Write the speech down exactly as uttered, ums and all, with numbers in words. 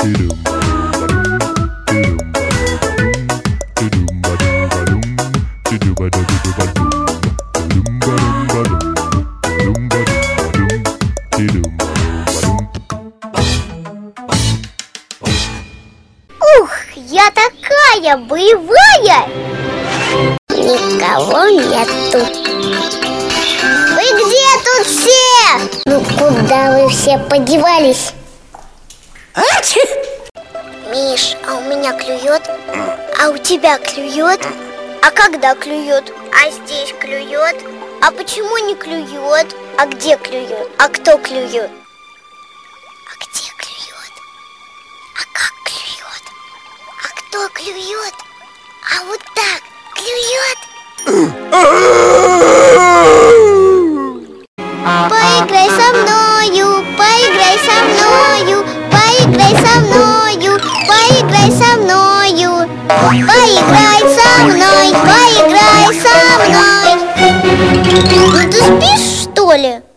Ух, я такая боевая! Никого нету. Вы где тут все? Ну куда вы все подевались? Миш, а у меня клюет? А у тебя клюет? А когда клюет? А здесь клюет? А почему не клюет? А где клюет? А кто клюет? А где клюет? А как клюет? А кто клюет? А вот так клюет? Поиграй со мною, поиграй со мною, поиграй со мною, поиграй со мною, поиграй со мной, поиграй со мной. Ну ты спишь, что ли?